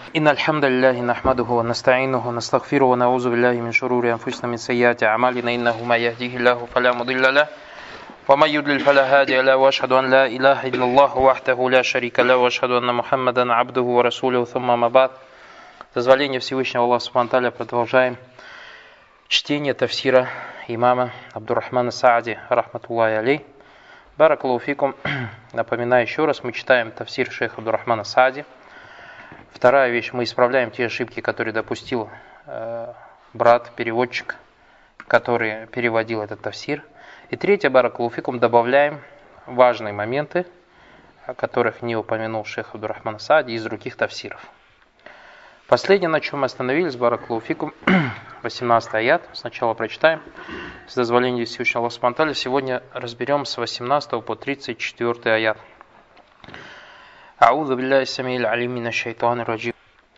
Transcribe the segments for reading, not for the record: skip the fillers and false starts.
إن الحمد لله نحمده ونستعينه ونستغفره ونعوذ بالله من شرور أنفسنا من سيئات أعمالنا إنه ما يهديه الله فلا مضل له ومن يضلل فلا هادي له وأشهد أن لا إله إلا الله وحده لا شريك له وأشهد أن محمدا عبده ورسوله ثم ما بعد. С дозволения Всевышнего Аллаха Субхану ва Тааля продолжаем чтение тафсира имама Абдуррахмана Саади рахматуллахи алейх. Баракаллаху фикум. Напоминаю еще раз, мы читаем тафсир шейха Абдуррахмана Саади. Вторая вещь, мы исправляем те ошибки, которые допустил брат, переводчик, который переводил этот тафсир. И третье, баракаллаху фикум, добавляем важные моменты, о которых не упомянул шейх Абдуррахман Саади из других тафсиров. Последнее, на чем мы остановились, баракаллаху фикум, 18 аят. Сначала прочитаем с дозволения Всевышнего Аллаха Субхану ва Тааля. Сегодня разберем с 18 по 34 аят. أعوذ بالله السميع العليم من الشيطان الرجيم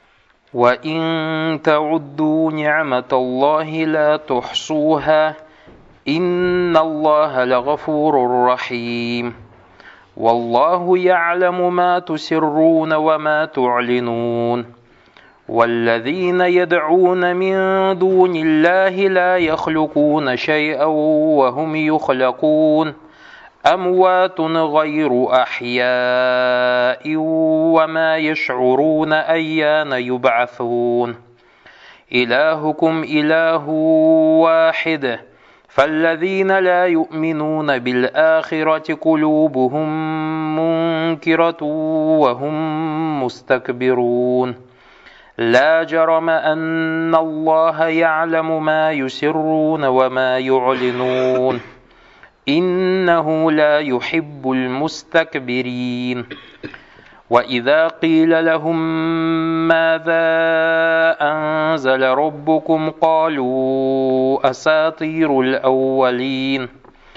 وإن تعدوا نعمة الله لا تحصوها إن الله لغفور رحيم والله يعلم ما تسرون وما تعلنون والذين يدعون من دون الله لا يخلقون شيئا وهم يخلقون أموات غير أحياء وما يشعرون أيان يبعثون إلهكم إله واحد فالذين لا يؤمنون بالآخرة قلوبهم منكرة وهم مستكبرون لا جرم أن الله يعلم ما يسرون وما يعلنون إنه لا يحب المستكبرين وإذا قيل لهم ماذا أنزل ربكم قالوا أساطير الأولين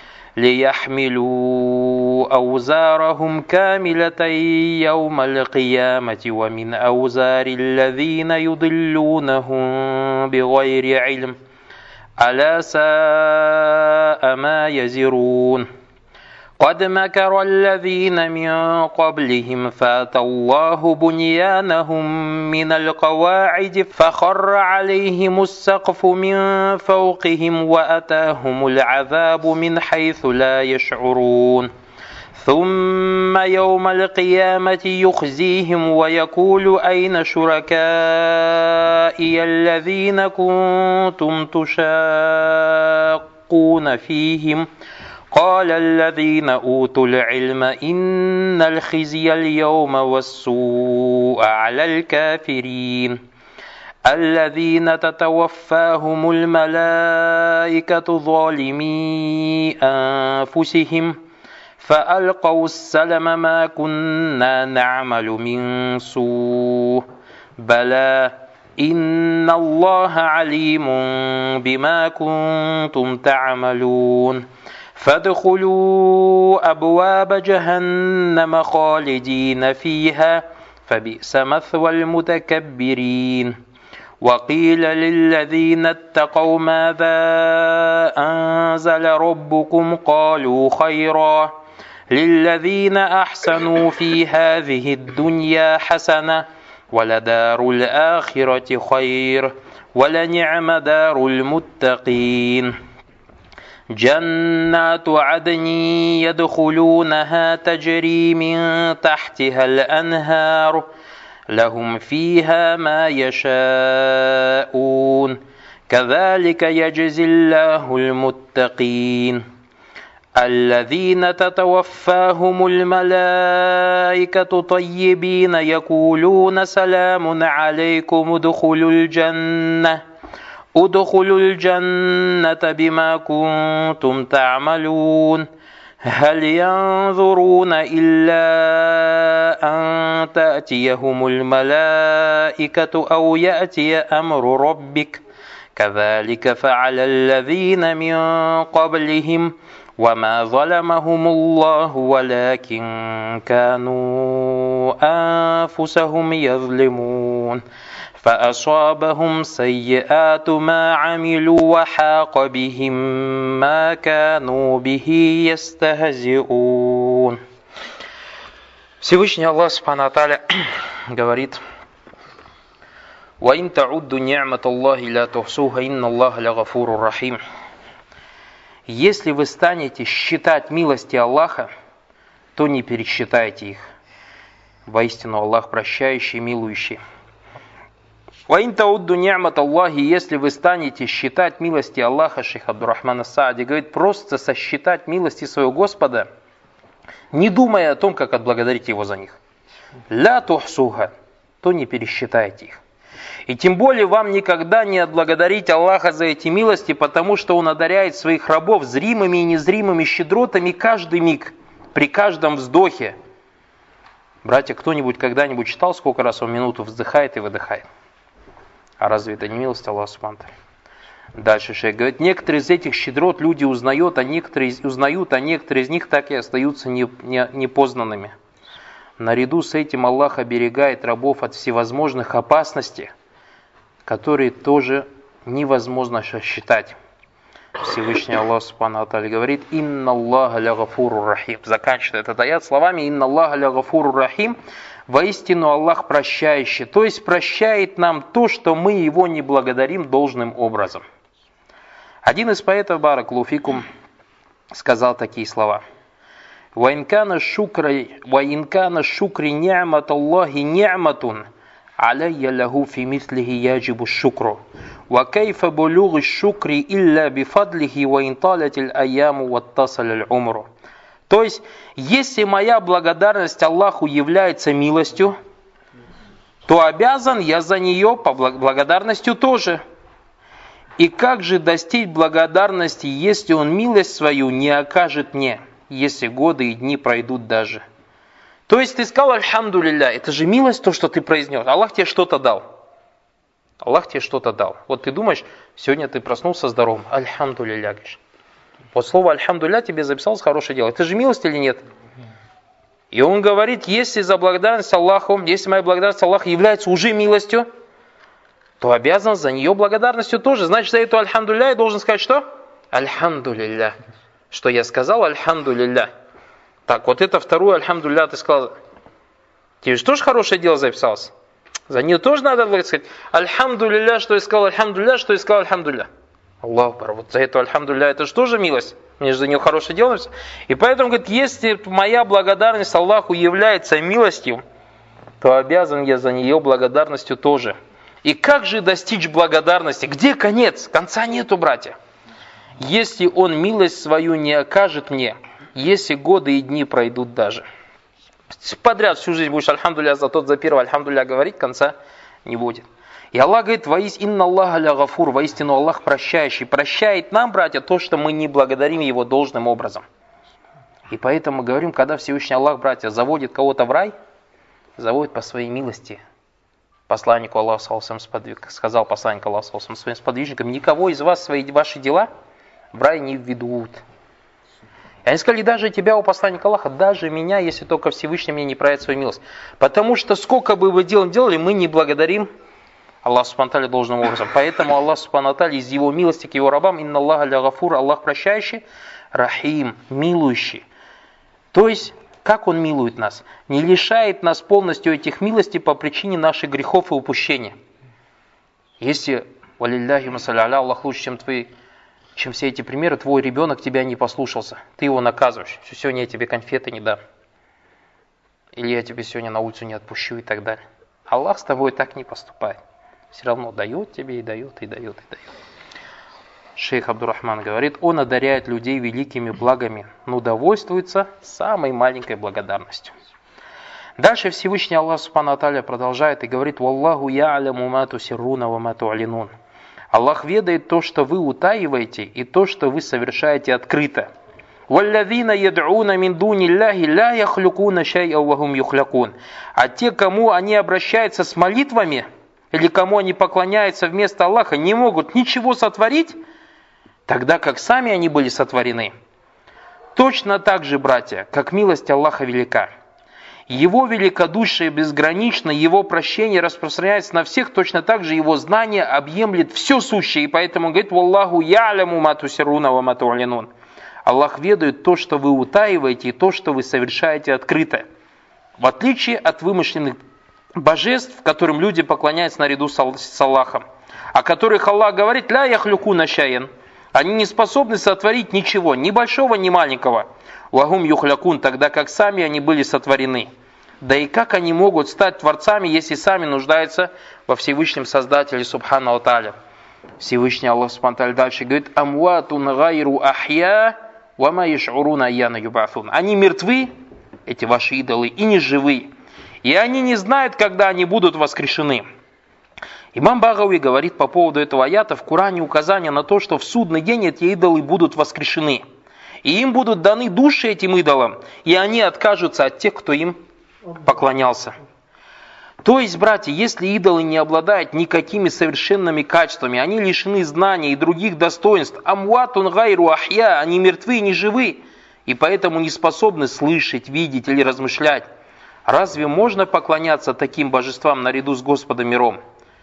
ليحملوا أوزارهم كاملة يوم القيامة ومن أوزار الذين يضلونهم بغير علم ألا ساء ما يزرون قد مكر الذين من قبلهم فأتى الله بنيانهم من القواعد فخر عليهم السقف من فوقهم وأتاهم العذاب من حيث لا يشعرون ثم يوم القيامة يخزيهم ويقول أين شركائي الذين كنتم تشاقون فيهم قال الذين أوتوا العلم إن الخزي اليوم والسوء على الكافرين الذين تتوفاهم الملائكة ظالمي أنفسهم فألقوا السلم ما كنا نعمل من سوء بلى إن الله عليم بما كنتم تعملون فادخلوا أبواب جهنم خالدين فيها فبئس مثوى المتكبرين وقيل للذين اتقوا ماذا أنزل ربكم قالوا خيرا للذين أحسنوا في هذه الدنيا حسنة ولدار الآخرة خير ولنعم دار المتقين جنات عدن يدخلونها تجري من تحتها الأنهار لهم فيها ما يشاءون كذلك يجزي الله المتقين الذين تتوفاهم الملائكة طيبين يقولون سلام عليكم ادخلوا الجنة بما كنتم تعملون هل ينظرون إلا أن تأتيهم الملائكة أو يأتي أمر ربك كذلك فعل الذين من قبلهم وما ظلمهم الله ولكن كانوا أنفسهم يظلمون فأصابهم سيئات ما عملوا وحاق بهم ما كانوا به يستهزئون. Всевышний Аллах Субхану ва Тааля говорит وَإِن تَعُدُّ نِعْمَةَ اللَّهِ لَا تُحْصُوهَا إِنَّ اللَّهَ لَغَفُورٌ رَحِيمٌ. Если вы станете считать милости Аллаха, то не пересчитайте их. Воистину Аллах прощающий, милующий. وَإِن تَعُدُّ نِعْمَةَ اللَّهِ, если вы станете считать милости Аллаха, шейх Абдуррахман ас-Саади говорит, просто сосчитать милости своего Господа, не думая о том, как отблагодарить Его за них. «Ля тухсуха», то не пересчитайте их. И тем более вам никогда не отблагодарить Аллаха за эти милости, потому что Он одаряет своих рабов зримыми и незримыми щедротами каждый миг, при каждом вздохе. Братья, кто-нибудь когда-нибудь читал, сколько раз он минуту вздыхает и выдыхает? А разве это не милость Аллаха субхану ва тааля? Дальше шейх говорит, некоторые из этих щедрот люди узнают, а некоторые из них так и остаются непознанными. Наряду с этим Аллах оберегает рабов от всевозможных опасностей, которые тоже невозможно считать. Всевышний Аллах субхану ва тааля говорит, «Инна Аллаха ля гафурур рахим». Заканчивает этот аят словами «Инна Аллаха ля гафурур рахим». Воистину Аллах прощающий, то есть прощает нам то, что мы Его не благодарим должным образом. Один из поэтов, баракаллаху фикум, сказал такие слова. «Ва инкана шукри ни'мат Аллахи ни'матун, алейя лаху фи мислихи яджибу шукру. Ва кайфа булугу шукри илля бифадлихи ва инталятил айяму ваттасаляль умру». То есть, если моя благодарность Аллаху является милостью, то обязан я за нее по благодарностью тоже. И как же достичь благодарности, если Он милость свою не окажет мне, если годы и дни пройдут даже? То есть ты сказал «Альхамду лилля», это же милость, то, что ты произнес. Аллах тебе что-то дал. Аллах тебе что-то дал. Вот ты думаешь, сегодня ты проснулся здоровым. «Альхамду лилля», говоришь. Вот слово «Альхамдулля» тебе записалось хорошее дело. Это же милость или нет? И он говорит, если за благодарность Аллаху, если моя благодарность Аллаху является уже милостью, то обязан за нее благодарностью тоже. Значит, за эту «Альхамдулля» я должен сказать что? «Альхамдулилля». Что я сказал «Альхамдулилля». Так, вот это вторую «Альхамдулля» ты сказал. Тебе же тоже хорошее дело записалось? За нее тоже надо сказать «Альхамдулилля», что я сказал «Альхамдулля», что я сказал «Альхамдулля». Аллаху акбар, вот за эту «Альхамдулилля» это же тоже милость. Мне же за нее хорошее дело. И поэтому, говорит, если моя благодарность Аллаху является милостью, то обязан я за нее благодарностью тоже. И как же достичь благодарности? Где конец? Конца нету, братья. Если Он милость свою не окажет мне, если годы и дни пройдут даже. Подряд всю жизнь будешь «Альхамдулилля» за тот, за первый «Альхамдулилля» говорить, конца не будет. И Аллах говорит, «Инна Аллаха ля гафур», воистину Аллах прощающий. Прощает нам, братья, то, что мы не благодарим Его должным образом. И поэтому мы говорим, когда Всевышний Аллах, братья, заводит кого-то в рай, заводит по своей милости. Посланнику Аллаха, сказал посланник Аллаха своим сподвижникам, никого из вас ваши дела в рай не введут. И они сказали, даже тебя, у посланника Аллаха, даже меня, если только Всевышний мне не проявит свою милость. Потому что сколько бы вы дел делали, мы не благодарим Аллах субхану ва тааля должным образом. Поэтому Аллах субхану ва тааля из Его милости к Его рабам, «Инна Аллаха ля гафур», Аллах прощающий, рахим, милующий. То есть, как Он милует нас? Не лишает нас полностью этих милостей по причине наших грехов и упущения. Если, валилляхи масалля аля, Аллах лучше, чем все эти примеры, твой ребенок тебя не послушался, ты его наказываешь. Сегодня я тебе конфеты не дам. Или я тебе сегодня на улицу не отпущу и так далее. Аллах с тобой так не поступает. Все равно дает тебе и дает, и дает, и дает. Шейх Абдуррахман говорит, Он одаряет людей великими благами, но довольствуется самой маленькой благодарностью. Дальше Всевышний Аллах субхану ва тааля продолжает и говорит, «Валлаху я'аляму ма тусирруна ва ма ту'линун». Аллах ведает то, что вы утаиваете, и то, что вы совершаете открыто. «Валлазина яд'уна мин дуниллахи ла яхлюкуна шай'а ва хум юхлякун». А те, кому они обращаются с молитвами, или кому они поклоняются вместо Аллаха, не могут ничего сотворить, тогда как сами они были сотворены. Точно так же, братья, как милость Аллаха велика. Его великодушие безгранично, Его прощение распространяется на всех, точно так же Его знание объемлет все сущее. И поэтому он говорит, «Валлаху я'ляму ма тусирруна ва ма ту'линун». Аллах ведает то, что вы утаиваете, и то, что вы совершаете открыто. В отличие от вымышленных божеств, которым люди поклоняются наряду с Аллахом, о которых Аллах говорит: «Ля яхлюкуна шайъан». Они не способны сотворить ничего, ни большого, ни маленького. «Вагум юхлякун», тогда как сами они были сотворены. Да и как они могут стать творцами, если сами нуждаются во Всевышнем Создателе Субхану ва Тааля? Всевышний Аллах Субхану ва Тааля дальше говорит: «Амватун гайру ахья, ва ма яш'уруна айяна юб'афун». Они мертвы, эти ваши идолы, и не живы. И они не знают, когда они будут воскрешены. Имам Багауи говорит по поводу этого аята: в Коране указание на то, что в судный день эти идолы будут воскрешены. И им будут даны души этим идолам, и они откажутся от тех, кто им поклонялся. То есть, братья, если идолы не обладают никакими совершенными качествами, они лишены знаний и других достоинств, амватун гайру ахья, они мертвы и не живы, и поэтому не способны слышать, видеть или размышлять, разве можно поклоняться таким божествам наряду с Господом миров?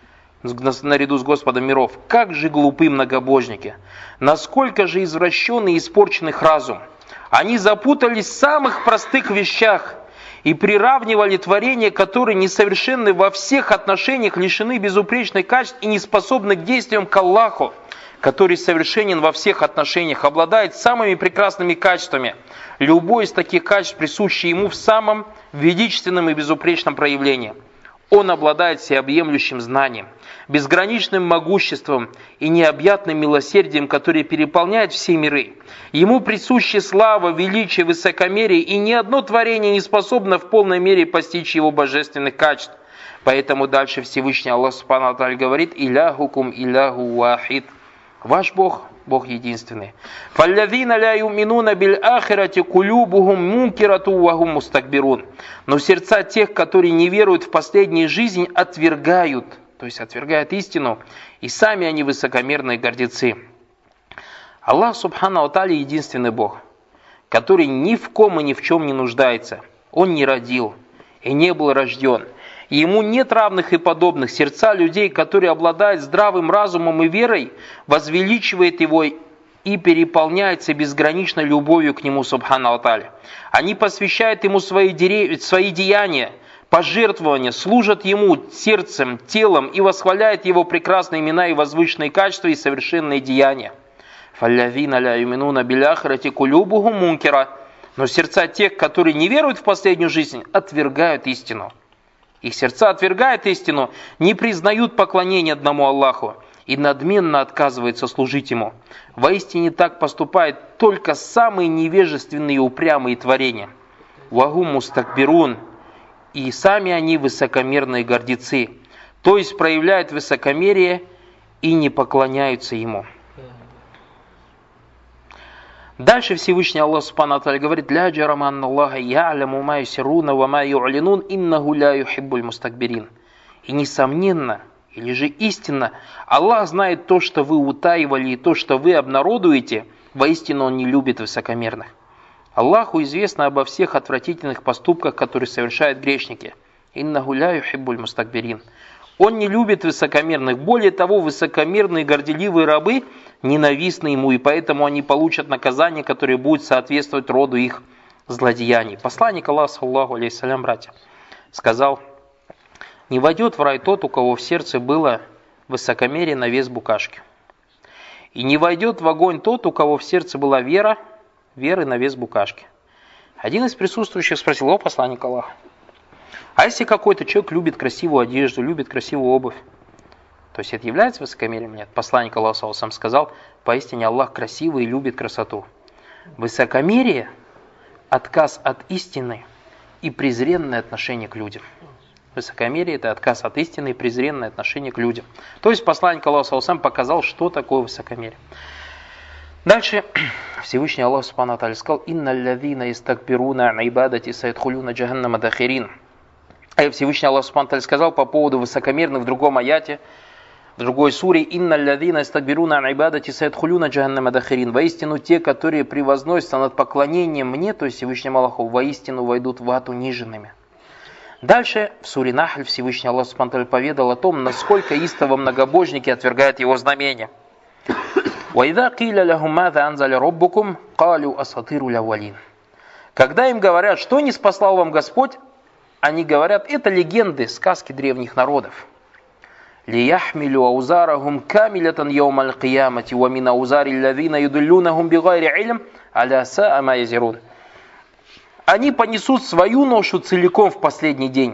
Как же глупы многобожники! Насколько же извращенный и испорчен их разум! Они запутались в самых простых вещах и приравнивали творения, которые несовершенны во всех отношениях, лишены безупречных качеств и не способны к действиям, к Аллаху, который совершенен во всех отношениях, обладает самыми прекрасными качествами. Любое из таких качеств присуще ему в самом величественном и безупречном проявлении. Он обладает всеобъемлющим знанием, безграничным могуществом и необъятным милосердием, которое переполняет все миры. Ему присущи слава, величие, высокомерие, и ни одно творение не способно в полной мере постичь его божественных качеств. Поэтому дальше Всевышний Аллах Субхану ва Тааля говорит: «Иляхукум иляху вахид». Ваш Бог, Бог единственный. «Фаллазина ля юминуна биль ахирати кулюбухум мункирату вахум мустакбирун». Но сердца тех, которые не веруют в последнюю жизнь, отвергают, то есть отвергают истину, и сами они высокомерные гордецы. Аллах Субхану ва Тааля единственный Бог, который ни в ком и ни в чем не нуждается. Он не родил и не был рожден. Ему нет равных и подобных. Сердца людей, которые обладают здравым разумом и верой, возвеличивает его и переполняется безграничной любовью к нему, Субхану ва Тааля. Они посвящают ему свои деяния, пожертвования, служат ему сердцем, телом и восхваляют его прекрасные имена и возвышенные качества и совершенные деяния. «Фаллазина ля юминуна биль ахирати кулюбухум мункира». Но сердца тех, которые не веруют в последнюю жизнь, отвергают истину. Их сердца отвергают истину, не признают поклонения одному Аллаху и надменно отказываются служить Ему. Воистине так поступают только самые невежественные и упрямые творения. «Вагум мустакбирун», и сами они высокомерные гордецы, то есть проявляют высокомерие и не поклоняются Ему. Дальше Всевышний Аллах Субхану ва Тааля говорит: «Ля джарама анна Аллаха я'ляму ма юсирруна ва ма ю'линун, иннаху ля юхиббуль мустакбирин». И несомненно, или же истинно, Аллах знает то, что вы утаивали, и то, что вы обнародуете, воистину Он не любит высокомерных. Аллаху известно обо всех отвратительных поступках, которые совершают грешники. «Иннаху ля юхиббуль мустакбирин». Он не любит высокомерных. Более того, высокомерные горделивые рабы ненавистны ему, и поэтому они получат наказание, которое будет соответствовать роду их злодеяний. Посланник Аллаха, саллаллаху алейхиссалям, братья, сказал: «Не войдет в рай тот, у кого в сердце было высокомерие на вес букашки. И не войдет в огонь тот, у кого в сердце была веры на вес букашки». Один из присутствующих спросил: «О, посланник Аллаха, а если какой-то человек любит красивую одежду, любит красивую обувь, то есть это является высокомерием? Нет». Посланник Аллаха сам сказал: «Поистине Аллах красивый и любит красоту». Высокомерие – отказ от истины и презренное отношение к людям. Высокомерие – это отказ от истины и презренное отношение к людям. То есть посланник Аллаха сам показал, что такое высокомерие. Дальше Всевышний Аллах Субхану ва Тааля сказал: «Инна аллазина истакбируна ан ибадати сайдхулюна джаханнама дахирин». А Всевышний Аллах Субхану ва Тааля сказал по поводу высокомерных в другом аяте, в другой суре: «Инна аллазина истакбируна ан ибадати сайдхулюна джаханнама дахирин». Воистину те, которые превозносятся над поклонением мне, то есть Всевышнему Аллаху, воистину войдут в ад униженными. Дальше в суре Нахль Всевышний Аллах Субхану ва Тааля поведал о том, насколько истово многобожники отвергают его знамения. «Вайза киля лахум маза анзаля роббукум, калю асатиру лявалин». Когда им говорят: «Что не спаслал вам Господь?», они говорят, это легенды, сказки древних народов. لِيَحْمِلُوا أَوْزَارَهُمْ كَامِلَةً يَوْمَ الْقِيَامَةِ وَمِنْ أَوْزَارِ الَّذِينَ يُضِلُّونَهُم بِغَيْرِ عِلْمٍ أَلَا سَاءَ مَا يَزِرُونَ. Они понесут свою ношу целиком в последний день.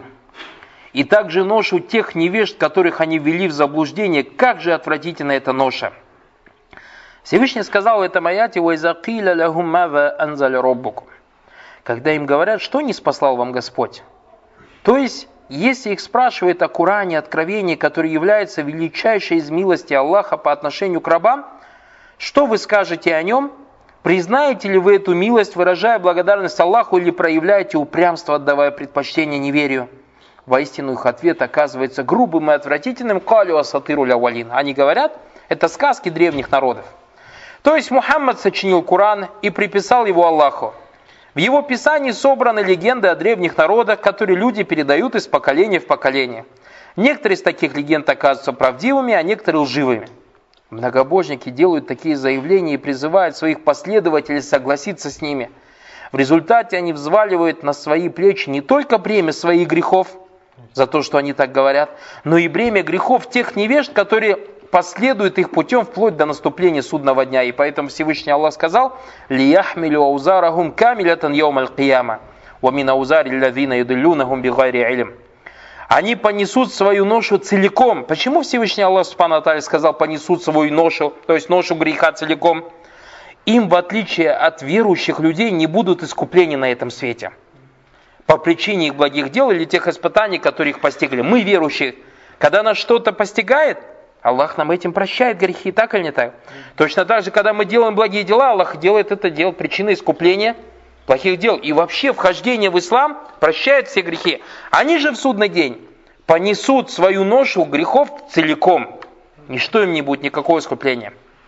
И также ношу тех невежд, которых они ввели в заблуждение. Как же отвратительна эта ноша. Всевышний сказал в этом аяте: وَإِذَا قِيلَ لَهُمْ مَاذَا أَنزَلَ رَبُّكُمْ. Когда им говорят, что не спаслал вам Господь. То есть, если их спрашивают о Коране, откровении, которое является величайшей из милости Аллаха по отношению к рабам, что вы скажете о нем? Признаете ли вы эту милость, выражая благодарность Аллаху, или проявляете упрямство, отдавая предпочтение неверию? Воистину их ответ оказывается грубым и отвратительным. «Калю асатиру лявалин». Они говорят, это сказки древних народов. То есть Мухаммад сочинил Коран и приписал его Аллаху. В его писании собраны легенды о древних народах, которые люди передают из поколения в поколение. Некоторые из таких легенд оказываются правдивыми, а некоторые лживыми. Многобожники делают такие заявления и призывают своих последователей согласиться с ними. В результате они взваливают на свои плечи не только бремя своих грехов, за то, что они так говорят, но и бремя грехов тех невежд, которые последуют их путем вплоть до наступления судного дня. И поэтому Всевышний Аллах сказал: «Лияхмилю аузарахум камилятан йоумаль кияма, ва мин аузари ллазина юдиллюнахум бигайри илм». Они понесут свою ношу целиком. Почему Всевышний Аллах Субхану ва Тааля сказал понесут свою ношу, то есть ношу греха целиком? Им, в отличие от верующих людей, не будут искупления на этом свете. По причине их благих дел или тех испытаний, которые их постигли. Мы, верующие, когда нас что-то постигает, Аллах нам этим прощает грехи, так или не так? Точно так же, когда мы делаем благие дела, Аллах делает это дело причиной искупления плохих дел. И вообще вхождение в ислам прощает все грехи. Они же в судный день понесут свою ношу грехов целиком. Ничто им не будет, никакого искупления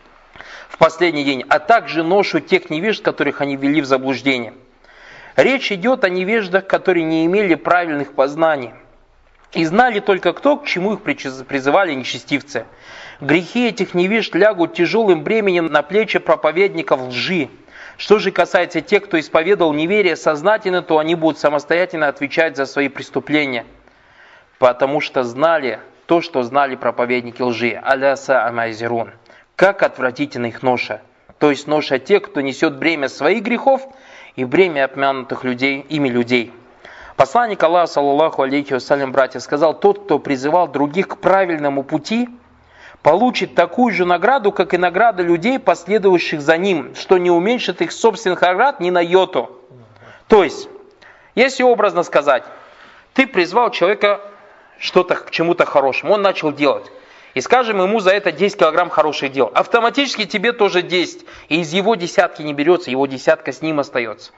в последний день. А также ношу тех невежд, которых они ввели в заблуждение. Речь идет о невеждах, которые не имели правильных познаний. И знали только то, к чему их призывали нечестивцы. Грехи этих невежд лягут тяжелым бременем на плечи проповедников лжи. Что же касается тех, кто исповедовал неверие сознательно, то они будут самостоятельно отвечать за свои преступления. Потому что знали то, что знали проповедники лжи. Аляса амайзирун. Как отвратительна их ноша. То есть ноша тех, кто несет бремя своих грехов и бремя обманутых людей, ими людей. Посланник Аллаха, саллаллаху алейхи вассалям, братья, сказал: тот, кто призывал других к правильному пути, получит такую же награду, как и награда людей, последовавших за ним, что не уменьшит их собственных наград ни на йоту. То есть, если образно сказать, ты призвал человека к чему-то хорошему, он начал делать. И скажем ему за это 10 килограмм хороших дел. Автоматически тебе тоже 10. И из его десятки не берется, его десятка с ним остается.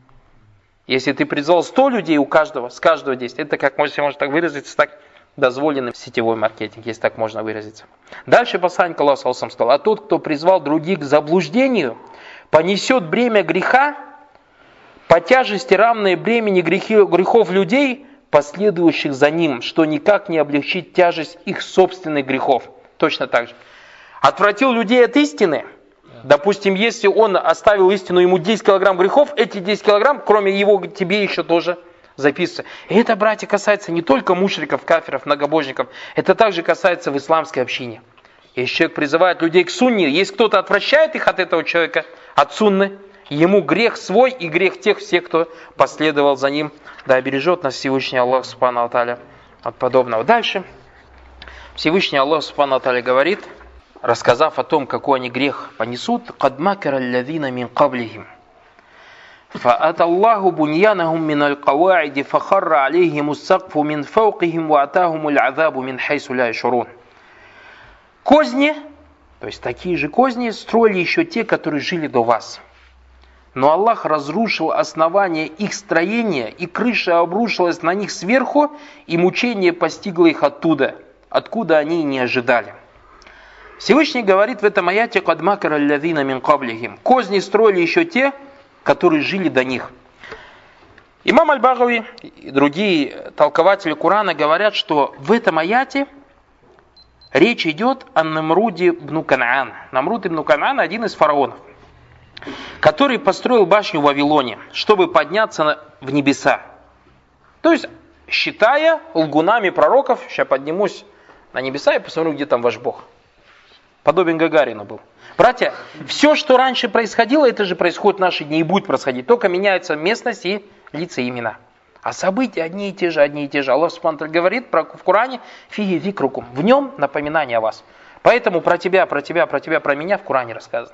Если ты призвал 100 людей, с каждого 10, это, как можно так выразиться, так дозволенный сетевой маркетинг, если так можно выразиться. Дальше посланник Аллаха сказал: а тот, кто призвал других к заблуждению, понесет бремя греха, по тяжести равное бремени грехов людей, последующих за ним, что никак не облегчит тяжесть их собственных грехов. Точно так же. Отвратил людей от истины. Допустим, если он оставил истину, ему 10 килограмм грехов, эти 10 килограмм, кроме его, тебе еще тоже записываются. И это, братья, касается не только мушриков, кафиров, многобожников. Это также касается в исламской общине. Если человек призывает людей к сунне, если кто-то отвращает их от этого человека, от сунны, ему грех свой и грех тех всех, кто последовал за ним. Да обережет нас Всевышний Аллах Субхану ва Тааля от подобного. Дальше Всевышний Аллах Субхану ва Тааля говорит, рассказав о том, какой они грех понесут: «Кад макара аллазина мин каблихим, фаата Аллаху буньянахум мин аль-каваиди, фахарра алейхим ус-сакфу мин фаукихим, ва атахум аль-азабу мин хайсу ла яшурун». Козни, то есть такие же козни, строили еще те, которые жили до вас. Но Аллах разрушил основание их строения, и крыша обрушилась на них сверху, и мучение постигло их оттуда, откуда они и не ожидали. Всевышний говорит в этом аяте: «Кад макара аллазина мин каблихим». Козни строили еще те, которые жили до них. Имам Аль-Багави и другие толкователи Корана говорят, что в этом аяте речь идет о Намруде ибн Канаан. Намруд ибн Канаан — один из фараонов, который построил башню в Вавилоне, чтобы подняться в небеса. То есть считая лгунами пророков. Сейчас поднимусь на небеса и посмотрю, где там ваш Бог. Подобен Гагарину был. Братья, все, что раньше происходило, это же происходит в наши дни и будет происходить. Только меняется местность и лица и имена. А события одни и те же, одни и те же. Аллах Субхану говорит в Коране: «Фиги викрукум». В нем напоминание о вас. Поэтому про тебя, про меня в Коране рассказано.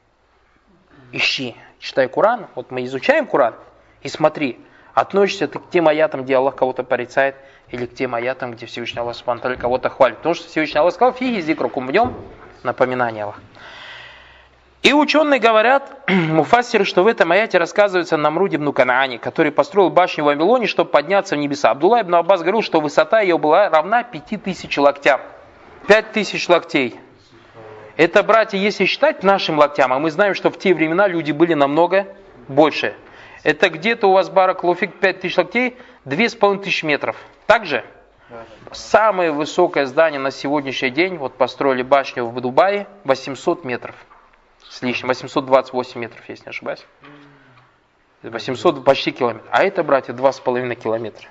Ищи, читай Коран. Вот мы изучаем Коран и смотри, относишься ты к тем аятам, где Аллах кого-то порицает, или к тем аятам, где Всевышний Аллах Субхану кого-то хвалит. Потому что Всевышний Аллах сказал: «Фиги викрукум». В нем напоминание Аллаха. И ученые говорят, муфассиры, что в этом аяте рассказывается о Намруде ибн Канаане, который построил башню в Вавилоне, чтобы подняться в небеса. Абдулла ибн Аббас говорил, что высота ее была равна 5000 локтям. 5000 локтей. Это, братья, если считать нашим локтям, а мы знаем, что в те времена люди были намного больше. Это где-то у вас, баракалуфик, 5000 локтей, 2500 метров. Так же? Самое высокое здание на сегодняшний день, вот построили башню в Дубае, 800 метров. С лишним, 828 метров, если не ошибаюсь. 800 почти километров. А это, братья, 2,5 километра.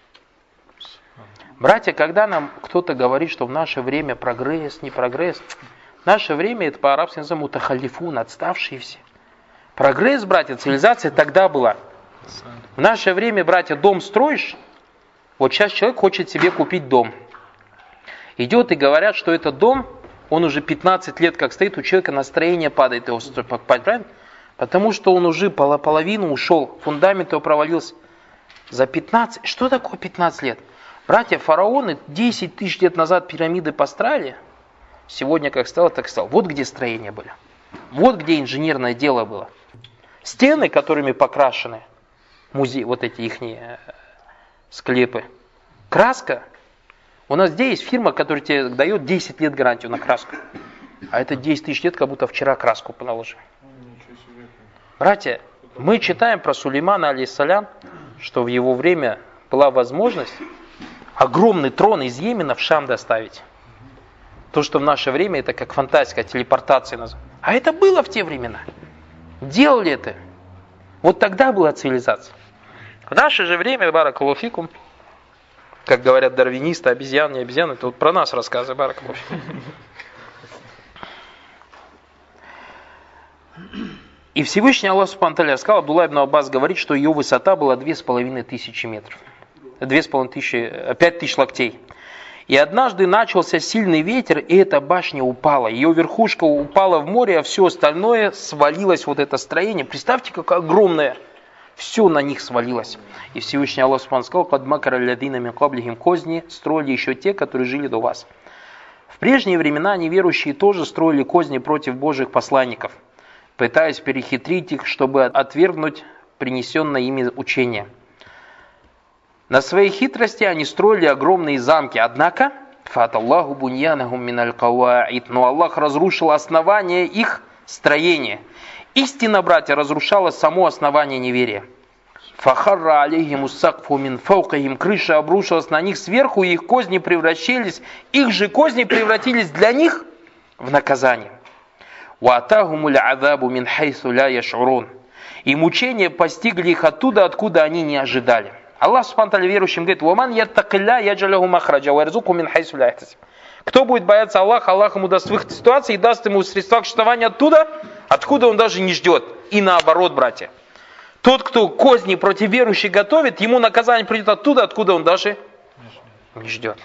Братья, когда нам кто-то говорит, что в наше время прогресс, не прогресс, в наше время это по-арабски называется мутахалифун, отставшие все. Прогресс, братья, цивилизация тогда была. В наше время, братья, дом строишь, вот сейчас человек хочет себе купить дом. Идет и говорят, что этот дом, он уже 15 лет как стоит, у человека настроение падает его покупать, правильно? Потому что он уже половину ушел, фундамент его провалился. За 15, что такое 15 лет? Братья, фараоны 10 тысяч лет назад пирамиды построили, сегодня как стало, так стало. Вот где строения были. Вот где инженерное дело было. Стены, которыми покрашены, музей, вот эти ихние склепы, краска. У нас здесь есть фирма, которая тебе дает 10 лет гарантию на краску. А это 10 тысяч лет, как будто вчера краску положили. Братья, мы читаем про Сулеймана, алейхиссалям, что в его время была возможность огромный трон из Йемена в Шам доставить. То, что в наше время это как фантастика, телепортация называется. А это было в те времена. Делали это. Вот тогда была цивилизация. В наше же время, баракаллаху фикум, как говорят дарвинисты, обезьян, не обезьян, это вот про нас рассказы, баракаллаху фикум. И Всевышний Аллах Субхану ва Тааля сказал, Абдулла ибн Аббас говорит, что ее высота была 2500 метров. 5000 локтей. И однажды начался сильный ветер, и эта башня упала. Ее верхушка упала в море, а все остальное свалилось, вот это строение. Представьте, какое огромное. Все на них свалилось. И Всевышний Аллах Субхану сказал, «Кад макара аллазина мин каблихим» козни строили еще те, которые жили до вас. В прежние времена неверующие тоже строили козни против Божьих посланников, пытаясь перехитрить их, чтобы отвергнуть принесенное ими учение. На своей хитрости они строили огромные замки, однако фаталлаху буньянахум миналь каваид, но Аллах разрушил основание их строения. Истина, братья, разрушала само основание неверия. Фахарра алейхиму сакфу мин фаукахим, крыша обрушилась на них сверху, и их козни превратились для них в наказание. Ваатахумуль азабу мин хайсу ля яшурун, и мучения постигли их оттуда, откуда они не ожидали. Аллах Субхану ва Тааля верующим говорит: «Ваман яттакилля яджалаху махраджа ва ярзуку мин хайсу ля яхтасиб». Кто будет бояться Аллаха, Аллах ему даст выход из ситуации и даст ему средства к существованию оттуда, откуда он даже не ждет. И наоборот, братья. Тот, кто козни против верующих готовит, ему наказание придет оттуда, откуда он даже не ждет.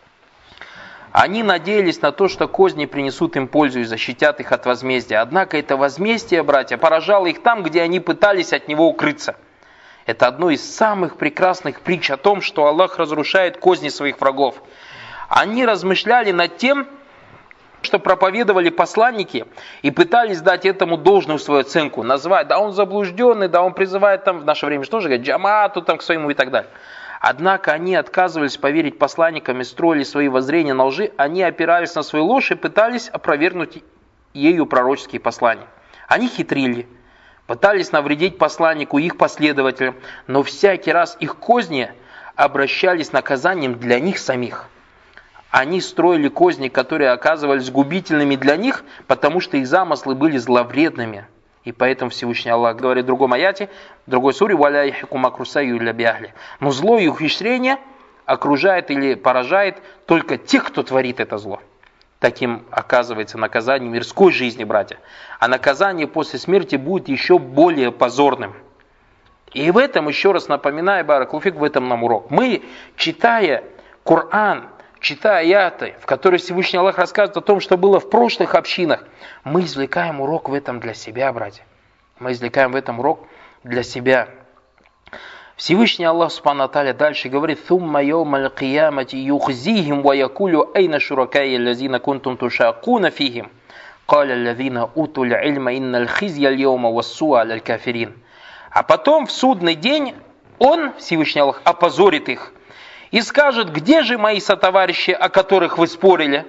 Они надеялись на то, что козни принесут им пользу и защитят их от возмездия. Однако это возмездие, братья, поражало их там, где они пытались от него укрыться. Это одно из самых прекрасных притч о том, что Аллах разрушает козни своих врагов. Они размышляли над тем, что проповедовали посланники, и пытались дать этому должную свою оценку, назвать, да он заблужденный, да он призывает там, в наше время что же говорит, джамату там к своему и так далее. Однако они отказывались поверить посланникам и строили свои воззрения на лжи, они опирались на свою ложь и пытались опровергнуть ею пророческие послания. Они хитрили, пытались навредить посланнику и их последователям, но всякий раз их козни обращались наказанием для них самих. Они строили козни, которые оказывались губительными для них, потому что их замыслы были зловредными. И поэтому Всевышний Аллах говорит в другом аяте, в другой суре, «Валя яхику макрусаю ля биахли». Но зло и ухищрение окружает или поражает только тех, кто творит это зло. Таким оказывается наказание мирской жизни, братья. А наказание после смерти будет еще более позорным. И в этом, еще раз напоминаю, баракалуфик, в этом нам урок. Мы, читая Коран, читая аяты, в которых Всевышний Аллах рассказывает о том, что было в прошлых общинах, мы извлекаем урок в этом для себя, братья. Мы извлекаем в этом урок для себя. Всевышний Аллах Субхану ва Тааля дальше говорит: «Thumma yawmal qiyamati yukhzihim wa yakulu ayna shurакаи аллазина кунтум тушакуна фихим, qala аллазина утул ильма иннал хизья аль-йаума вас-суа аляль кафирин». А потом в судный день он, Всевышний Аллах, опозорит их и скажет: где же мои сотоварищи, о которых вы спорили?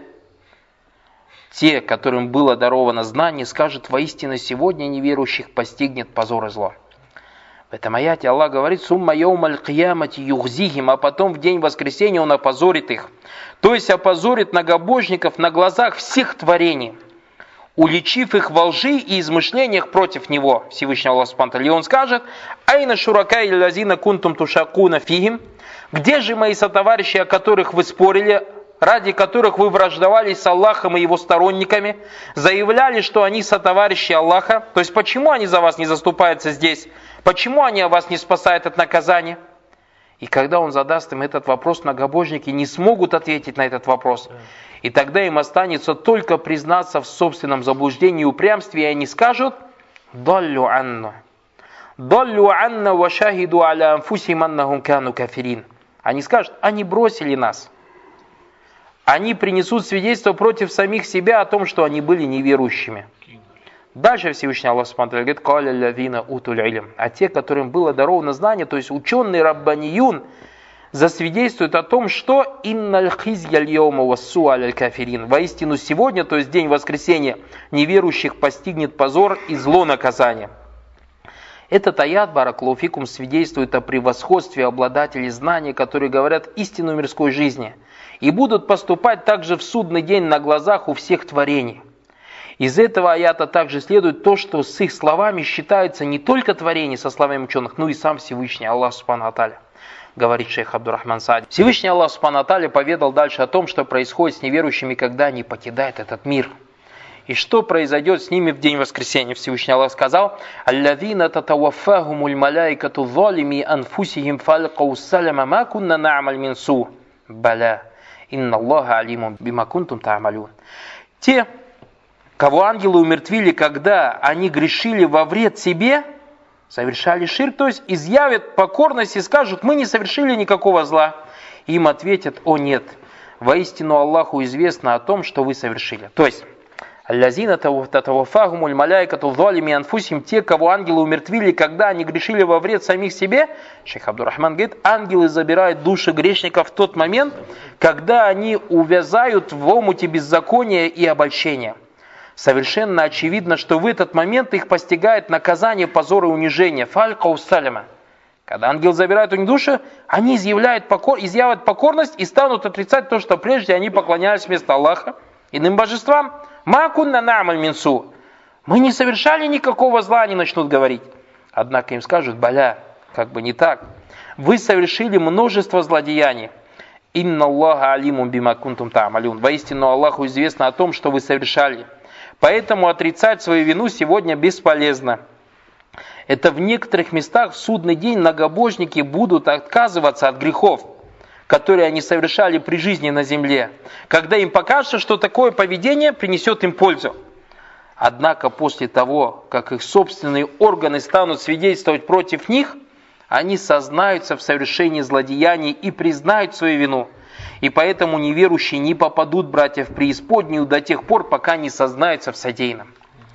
Те, которым было даровано знание, скажут: воистину сегодня неверующих постигнет позор и зло. В этом аяте Аллах говорит: «Сумма йаумаль киямати юхзихим», а потом в день воскресения он опозорит их. То есть опозорит многобожников на глазах всех творений, уличив их во лжи и измышлениях против него, Всевышний Аллах Субхану ва Тааля. И он скажет: «Айна шуракаи аллазина кунтум тушакуна фихим», где же мои сотоварищи, о которых вы спорили, ради которых вы враждовались с Аллахом и его сторонниками, заявляли, что они сотоварищи Аллаха? То есть почему они за вас не заступаются здесь? Почему они вас не спасают от наказания? И когда он задаст им этот вопрос, многобожники не смогут ответить на этот вопрос. И тогда им останется только признаться в собственном заблуждении и упрямстве, и они скажут: «Даллю анна. Даллю анна ва шахиду аля анфусихим аннахум кану кафирин». Они скажут: они бросили нас. Они принесут свидетельство против самих себя о том, что они были неверующими. Дальше Всевышний Аллах Субхану ва Тааля говорит: «Каля лавина утуль илм». А те, которым было даровано знание, то есть ученые раббаниюн, засвидетельствуют о том, что «инналь хизья аль-йаума вас-суа аляль кафирин». Воистину сегодня, то есть день воскресения, неверующих постигнет позор и зло наказания. Этот аят, баракаллаху фикум, свидетельствует о превосходстве обладателей знаний, которые говорят истину мирской жизни, и будут поступать также в судный день на глазах у всех творений. Из этого аята также следует то, что с их словами считаются не только творения со словами ученых, но и сам Всевышний Аллах Субхану ва Тааля, говорит шейх Абдурахман Саади. Всевышний Аллах Субхану ва Тааля поведал дальше о том, что происходит с неверующими, когда они покидают этот мир. И что произойдет с ними в день воскресения. Всевышний Аллах сказал: «Аллазина татаваффахумуль малайкату залими анфусихим фалкау саляма ма кунна на'маль мин су. Баля, инна Аллаха алимун бима кунтум та'малюн». Те, кого ангелы умертвили, когда они грешили во вред себе, совершали ширк, то есть изъявят покорность и скажут: мы не совершили никакого зла. Им ответят: о нет, воистину Аллаху известно о том, что вы совершили. То есть аллазина татаваффахумуль малайкату залими анфусихим, те, кого ангелы умертвили, когда они грешили во вред самих себе. Шейх Абдурахман говорит: ангелы забирают души грешников в тот момент, когда они увязают в омуте беззакония и обольщения. Совершенно очевидно, что в этот момент их постигает наказание, позор и унижение. Фалькау саляма. Когда ангел забирает у них души, они изъявят покорность и станут отрицать то, что прежде они поклонялись вместо Аллаха иным божествам. Ма кунна на'маль мин су. Мы не совершали никакого зла, они начнут говорить. Однако им скажут: баля, как бы не так. Вы совершили множество злодеяний. Инна Аллаха алимун бима кунтум та'малюн. Воистину Аллаху известно о том, что вы совершали. Поэтому отрицать свою вину сегодня бесполезно. Это в некоторых местах в судный день многобожники будут отказываться от грехов, которые они совершали при жизни на земле, когда им покажется, что такое поведение принесет им пользу. Однако после того, как их собственные органы станут свидетельствовать против них, они сознаются в совершении злодеяний и признают свою вину. И поэтому неверующие не попадут, братья, в преисподнюю до тех пор, пока не сознаются в содеянном.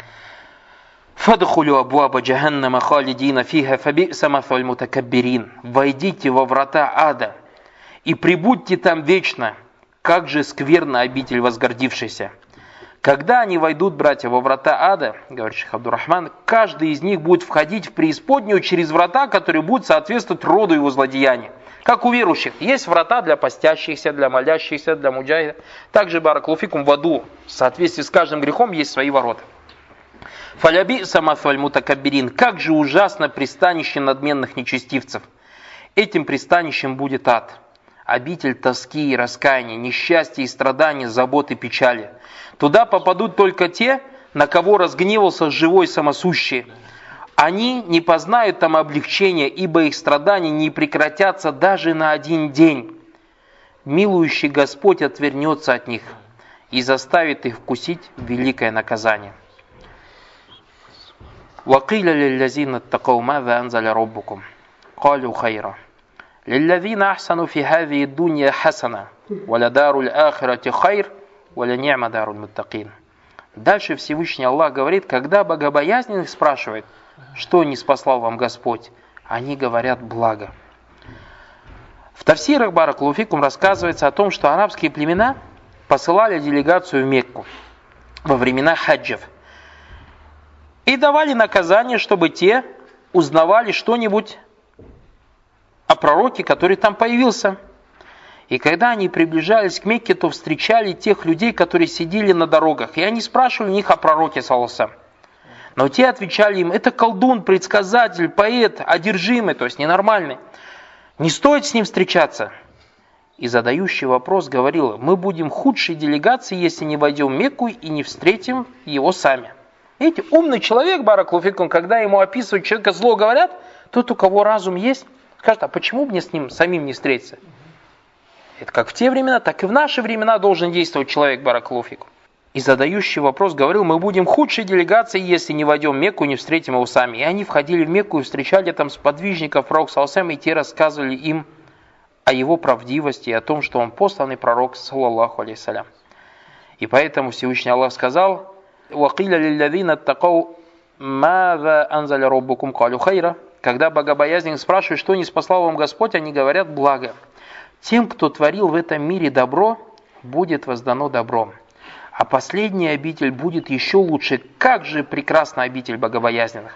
«Фадхулю абуаба джаханнама халидина фиха фаби'са мафаль мутакаббирин». Войдите во врата ада и пребудьте там вечно, как же скверна обитель возгордившейся. Когда они войдут, братья, во врата ада, говорит шейх Абдурахман, каждый из них будет входить в преисподнюю через врата, которые будут соответствовать роду его злодеяния. Как у верующих. Есть врата для постящихся, для молящихся, для муджахида. Также, баракаллаху фикум, в аду, в соответствии с каждым грехом, есть свои ворота. «Фаляби'са мафаль мутакаббирин». Как же ужасно пристанище надменных нечестивцев. Этим пристанищем будет ад. обитель тоски и раскаяния, несчастья и страданий, забот и печали. Туда попадут только те, на кого разгневался живой самосущий. Они не познают там облегчения, ибо их страдания не прекратятся даже на один день. Милующий Господь отвернется от них и заставит их вкусить великое наказание. وَقِيلَ لِلَّذِينَ اتَّقَوْا مَاذَا أَنزَلَ رَبُّكُمْ قَالُوا خَيْرًا لِلَّذِينَ أَحْسَنُوا فِي هَذِهِ الدُّنْيَا حَسَنَةٌ وَلَدَارُ الْآخِرَةِ خَيْرٌ وَلَنِعْمَ دَارُ الْمُتَّقِينَ. Дальше Всевышний Аллах говорит, когда богобоязненных спрашивают, что не спаслал вам Господь, они говорят благо. В тафсирах Баракаллаху фикум рассказывается о том, что арабские племена посылали делегацию в Мекку во времена хаджев и давали наказание, чтобы те узнавали что-нибудь о пророке, который там появился. И когда они приближались к Мекке, то встречали тех людей, которые сидели на дорогах. И они спрашивали у них о пророке, саллаллаху. Но те отвечали им: это колдун, предсказатель, поэт, одержимый, то есть ненормальный. Не стоит с ним встречаться. И задающий вопрос говорил: мы будем худшей делегацией, если не войдем в Мекку и не встретим его сами. Видите, умный человек, Баракаллаху фикум, когда ему описывают человека зло, говорят, тот, у кого разум есть, скажет: а почему мне с ним самим не встретиться? Это как в те времена, так и в наши времена должен действовать человек, Баракаллаху фикум. И задающий вопрос говорил: мы будем худшей делегацией, если не войдем в Мекку и не встретим его сами. И они входили в Мекку и встречали там сподвижников пророка саллаллаху, и те рассказывали им о его правдивости и о том, что он посланный пророк, саллаллаху алейхиссалям. И поэтому Всевышний Аллах сказал: وَقِيلَ لِلَّذِينَ اتَّقَوْا مَاذَا أَنزَلَ رَبُّكُمْ قَالُوا خَيْرًا. Когда богобоязненных спрашивают, что не спаслал вам Господь, они говорят благо. Тем, кто творил в этом мире добро, будет воздано добром. А последняя обитель будет еще лучше. Как же прекрасна обитель богобоязненных!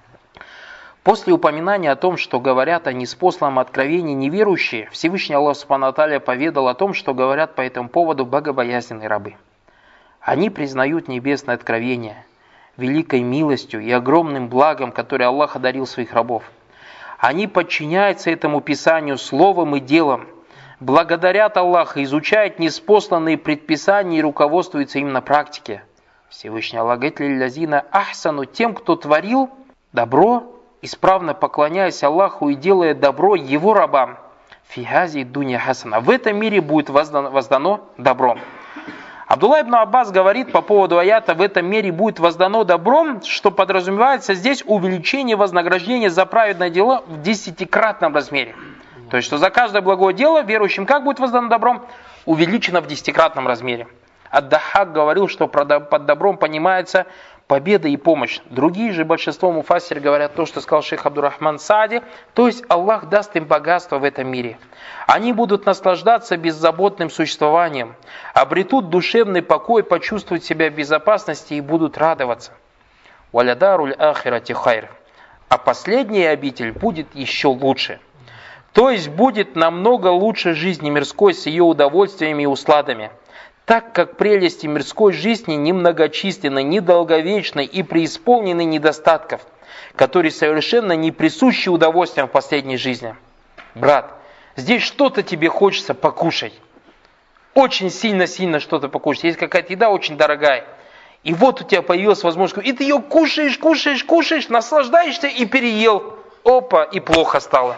После упоминания о том, что говорят о ниспосланном откровении неверующие, Всевышний Аллах Субхану ва Тааля поведал о том, что говорят по этому поводу богобоязненные рабы. Они признают небесное откровение великой милостью и огромным благом, которое Аллах одарил своих рабов. Они подчиняются этому Писанию словом и делом, благодарят Аллаха, изучают ниспосланные предписания и руководствуются им на практике. Всевышний Аллах говорит: «Лиллазина ахсану», тем, кто творил добро, исправно поклоняясь Аллаху и делая добро Его рабам, фи хази дуня хасана, в этом мире будет воздано добром. Абдулла ибн Аббас говорит по поводу аята: в этом мире будет воздано добром, что подразумевается здесь увеличение вознаграждения за праведное дело в 10-кратном размере. То есть, что за каждое благое дело верующим как будет воздано добром? Увеличено в 10-кратном размере. Ад-Дахак говорил, что под добром понимается победа и помощь. Другие же, большинство муфассир, говорят то, что сказал шейх Абдуррахман Саади, то есть Аллах даст им богатство в этом мире. Они будут наслаждаться беззаботным существованием, обретут душевный покой, почувствуют себя в безопасности и будут радоваться. «Валядаруль ахирати хайр». А последняя обитель будет еще лучше. То есть будет намного лучше жизни мирской с ее удовольствиями и усладами. Так как прелести мирской жизни немногочисленны, недолговечны и преисполнены недостатков, которые совершенно не присущи удовольствиям в последней жизни. Брат, здесь что-то тебе хочется покушать. Очень сильно-сильно что-то покушать. Есть какая-то еда очень дорогая. И вот у тебя появилась возможность, и ты ее кушаешь, наслаждаешься и переел. Опа, и плохо стало.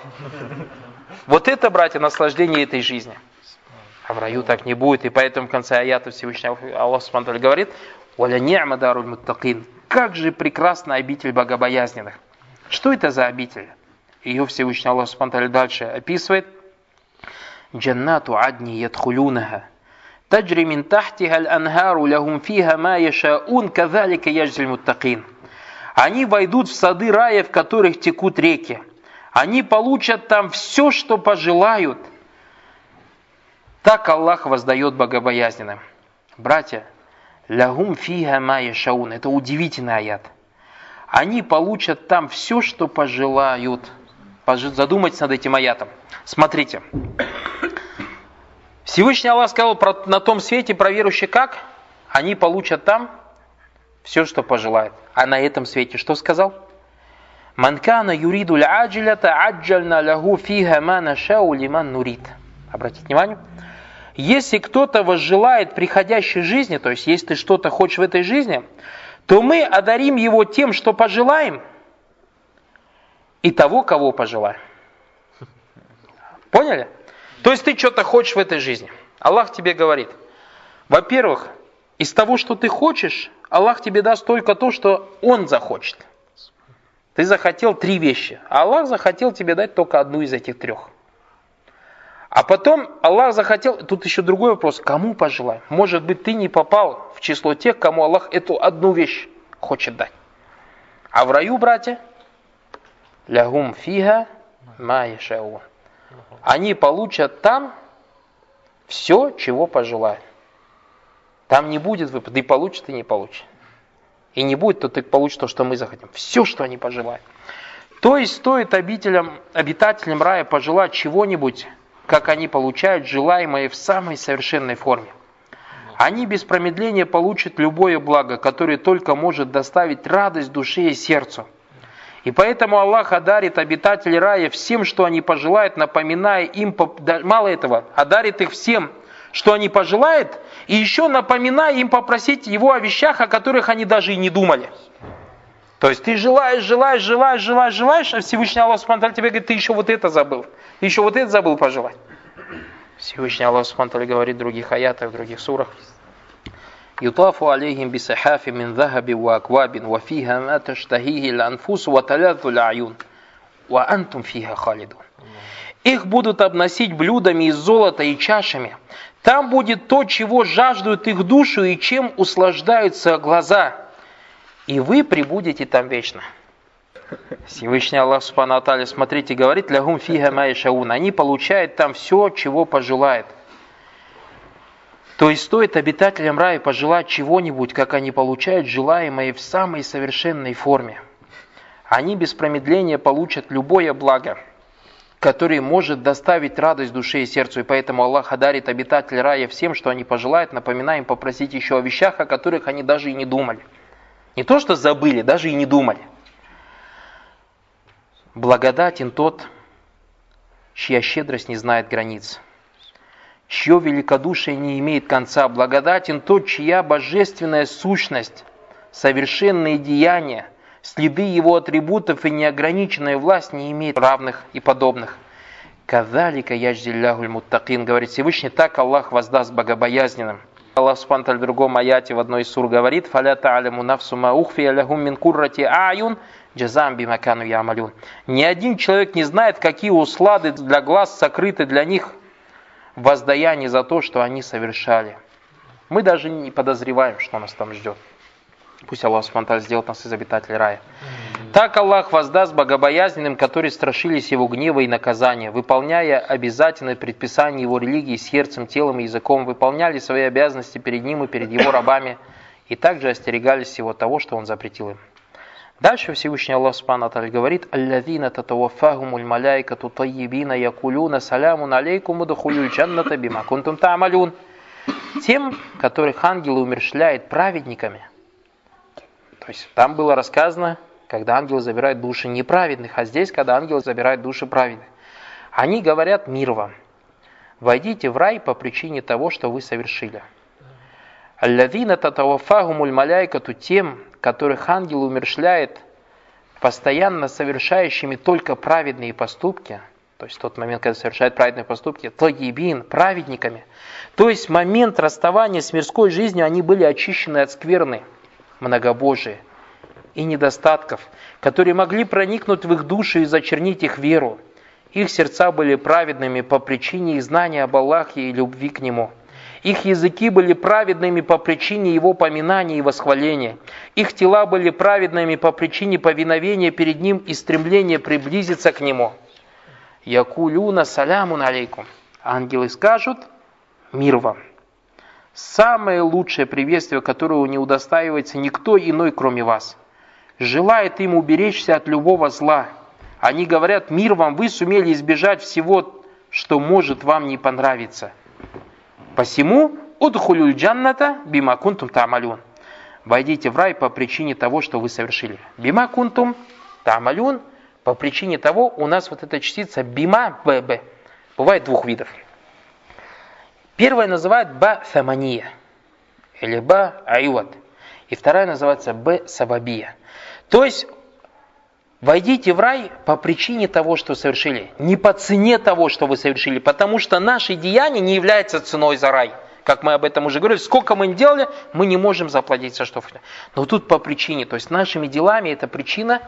Вот это, братья, наслаждение этой жизни. А в раю так не будет. И поэтому в конце аята Всевышний Аллах Субхану ва Тааля говорит: «Валяни'ма даруль муттакин». Как же прекрасна обитель богобоязненных. Что это за обитель? Ее Всевышний Аллах Субхану ва Тааля дальше описывает: «Джаннату адни ядхулюнаха, таджри мин тахтиха аль-анхару лахум фиха ма яшаун, казалика яджзиль муттакин». Они войдут в сады рая, в которых текут реки. Они получат там все, что пожелают. Так Аллах воздает богобоязненным. Братья, лахум фиха ма яшаун. Это удивительный аят. Они получат там все, что пожелают. Задумайтесь над этим аятом. Смотрите. Всевышний Аллах сказал на том свете про верующих как? Они получат там все, что пожелают. А на этом свете что сказал? «Ман кана юриду аль-аджилята аджальна лаху фиха ма нашау лиман нурид». Обратите внимание. Если кто-то возжелает приходящей жизни, то есть если ты что-то хочешь в этой жизни, то мы одарим его тем, что пожелаем, и того, кого пожелаем. Поняли? То есть ты что-то хочешь в этой жизни. Аллах тебе говорит, во-первых, из того, что ты хочешь, Аллах тебе даст только то, что Он захочет. Ты захотел 3 вещи, а Аллах захотел тебе дать только одну из этих 3. А потом Аллах захотел, тут еще другой вопрос, кому пожелаем? Может быть, ты не попал в число тех, кому Аллах эту одну вещь хочет дать. А в раю, братья, лягум фиха ма яшаун. Они получат там все, чего пожелают. Там не будет выпада, и получат, и не получат. И не будет, то ты получишь то, что мы захотим. Все, что они пожелают. То есть стоит обитателям рая пожелать чего-нибудь, как они получают желаемое в самой совершенной форме. Они без промедления получат любое благо, которое только может доставить радость душе и сердцу. И поэтому Аллах одарит обитателей рая всем, что они пожелают, напоминая им, мало этого, одарит их всем, что они пожелают, и еще напоминая им попросить Его о вещах, о которых они даже и не думали. То есть ты желаешь, а Всевышний Аллах Субхану тебе говорит, ты еще вот это забыл. Ты еще вот это забыл пожелать. Всевышний Аллах Субхану говорит в других аятах, в других сурах. Ютафу алейхим бисахафи мин захаби ва аквабин ва фиха ма таштахихи ланфус ва таляту ляюн ва антум фиха халидун. Их будут обносить блюдами из золота и чашами. Там будет то, чего жаждут их душу и чем услаждаются глаза. И вы пребудете там вечно. Всевышний Аллах Субхану ва Тааля, смотрите, говорит, лягум фиха ма яшаун. Они получают там все, чего пожелают. То есть стоит обитателям рая пожелать чего-нибудь, как они получают желаемое в самой совершенной форме. Они без промедления получат любое благо, которое может доставить радость душе и сердцу. И поэтому Аллах одарит обитателей рая всем, что они пожелают, напоминая им попросить еще о вещах, о которых они даже и не думали. Не то, что забыли, даже и не думали. Благодатен тот, чья щедрость не знает границ, чье великодушие не имеет конца. Благодатен тот, чья божественная сущность, совершенные деяния, следы его атрибутов и неограниченная власть не имеет равных и подобных. Кадалика яджзиллахуль муттакин, говорит Всевышний, так Аллах воздаст богобоязненным. Аллах Субхану в другом аяте в одной из сур говорит, «Фаля та'аляму нафсу ма ухфия лахум мин куррати a'юн джазам бима кану я'малюн». Ни один человек не знает, какие услады для глаз сокрыты для них в воздаянии за то, что они совершали. Мы даже не подозреваем, что нас там ждет. Пусть Аллах Субхану сделает нас из обитателей рая. Так Аллах воздаст богобоязненным, которые страшились Его гнева и наказания, выполняя обязательные предписания Его религии сердцем, телом и языком, выполняли свои обязанности перед Ним и перед Его рабами, и также остерегались всего того, что Он запретил им. Дальше Всевышний Аллах Субхану говорит: «Аллазина татаваффахумуль маляикату таййибина якулюна салямун алейкум удхулюль джанната бима кунтум та'малюн». Тем, которых ангелы умерщвляют праведниками. То есть там было рассказано, когда ангелы забирают души неправедных, а здесь, когда ангелы забирают души праведных. Они говорят: мир вам, войдите в рай по причине того, что вы совершили. Аллазина татаваффахумуль маляикату, тем, которых ангелы умерщвляют постоянно совершающими только праведные поступки, то есть в тот момент, когда совершают праведные поступки, таййибин, праведниками, то есть в момент расставания с мирской жизнью они были очищены от скверны, многобожия и недостатков, которые могли проникнуть в их души и зачернить их веру. Их сердца были праведными по причине их знания об Аллахе и любви к Нему. Их языки были праведными по причине Его поминания и восхваления. Их тела были праведными по причине повиновения перед Ним и стремления приблизиться к Нему. Якулюна салямун алейкум. Ангелы скажут: мир вам. Самое лучшее приветствие, которого не удостаивается никто иной, кроме вас. Желает им уберечься от любого зла. Они говорят: мир вам, вы сумели избежать всего, что может вам не понравиться. Посему удхулюль джанната бима кунтум та'малюн. Войдите в рай по причине того, что вы совершили. Бима кунтум та'малюн, по причине того, у нас вот эта частица бима, б. Бывает двух видов. Первая называют ба самания или ба айват. И вторая называется б сабабия. То есть, войдите в рай по причине того, что совершили. Не по цене того, что вы совершили. Потому что наши деяния не являются ценой за рай. Как мы об этом уже говорили. Сколько мы ни делали, мы не можем заплатить за что. Но тут по причине. То есть, нашими делами это причина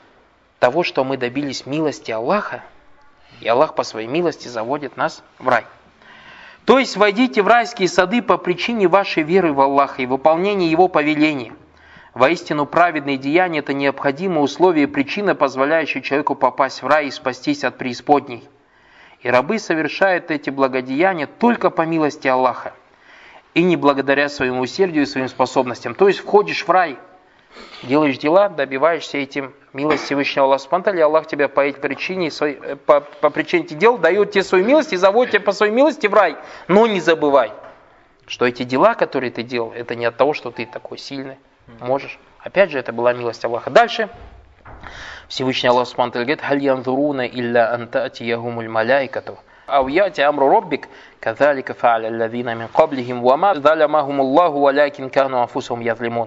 того, что мы добились милости Аллаха. И Аллах по своей милости заводит нас в рай. То есть, войдите в райские сады по причине вашей веры в Аллаха и выполнения Его повелений. Воистину, праведные деяния – это необходимое условие и причина, позволяющая человеку попасть в рай и спастись от преисподней. И рабы совершают эти благодеяния только по милости Аллаха, и не благодаря своему усердию и своим способностям. То есть, входишь в рай, делаешь дела, добиваешься этим милости Всевышнего Аллаха Субхану ва Тааля, и Аллах тебя по этой причине, по причине этих дел дает тебе свою милость и заводит тебя по своей милости в рай. Но не забывай, что эти дела, которые ты делал, это не от того, что ты такой сильный, можешь. Опять же, это была милость Аллаха. Дальше Всевышний Аллах Субхану ва Тааля говорит: «Халь янзуруна илля ан та'тиягумуль маляикату, ау яти амру роббик, казалика фа'аля аллазина мин каблихим, ва ма залямахум Аллаху, валякин кану анфусахум язлимун».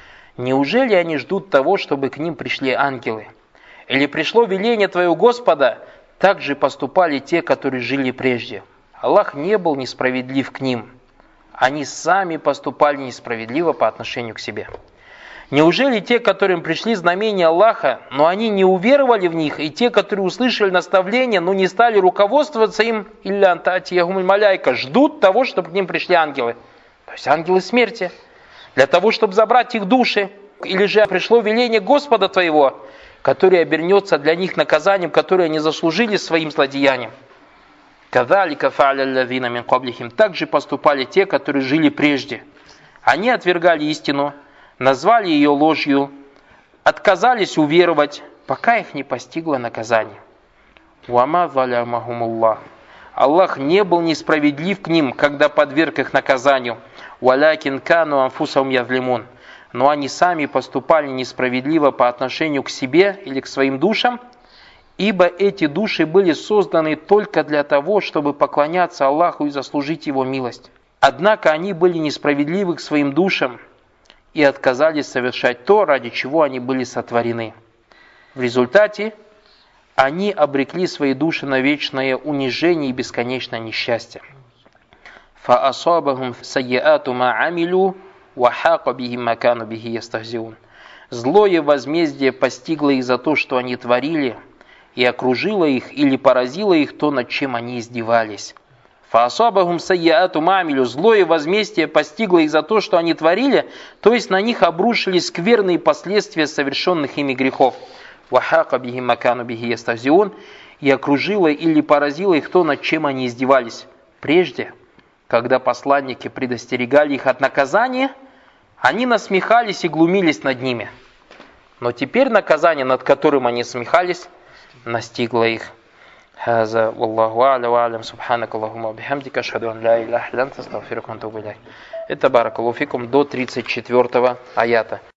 Неужели они ждут того, чтобы к ним пришли ангелы? Или пришло веление твоего Господа? Так же поступали те, которые жили прежде. Аллах не был несправедлив к ним. Они сами поступали несправедливо по отношению к себе. Неужели те, которым пришли знамения Аллаха, но они не уверовали в них, и те, которые услышали наставления, но не стали руководствоваться им, илля ан та'тиягумуль маляйка, ждут того, чтобы к ним пришли ангелы? То есть ангелы смерти. Для того, чтобы забрать их души, или же пришло веление Господа твоего, которое обернется для них наказанием, которое они заслужили своим злодеянием. «Кадалика фа'аля аллазина мин каблихим». Также поступали те, которые жили прежде. Они отвергали истину, назвали ее ложью, отказались уверовать, пока их не постигло наказание. «Вама залямахумуллах». Аллах не был несправедлив к ним, когда подверг их наказанию. «Валякин кану анфусахум язлимун». Но они сами поступали несправедливо по отношению к себе или к своим душам, ибо эти души были созданы только для того, чтобы поклоняться Аллаху и заслужить Его милость. Однако они были несправедливы к своим душам и отказались совершать то, ради чего они были сотворены. В результате они обрекли свои души на вечное унижение и бесконечное несчастье. فَأَصَابَهُمْ سَيِّئَاتُ مَا عَمِلُوا وَحَاقَ بِهِمْ مَا كَانُوا بِهِ يَسْتَهْزِئُونَ. Злое возмездие постигло их за то, что они творили, и окружило их или поразило их то, над чем они издевались. فَأَصَابَهُمْ سَيِّئَاتُ مَا عَمِلُوا. Злое возмездие постигло их за то, что они творили, то есть на них обрушились скверные последствия совершенных ими грехов. وَحَاقَ بِهِمْ مَا كَانُوا بِهِ يَسْتَهْزِئُونَ. И окружило или поразило их то, над чем они издевались. Прежде, когда посланники предостерегали их от наказания, они насмехались и глумились над ними. Но теперь наказание, над которым они смехались, настигло их. هذا والله أعلى وأعلم سبحانك اللهم وبحمدك أشهد أن لا إله إلا أنت أستغفرك وأتوب إليك. Это баракаллаху фикум до 34 аята.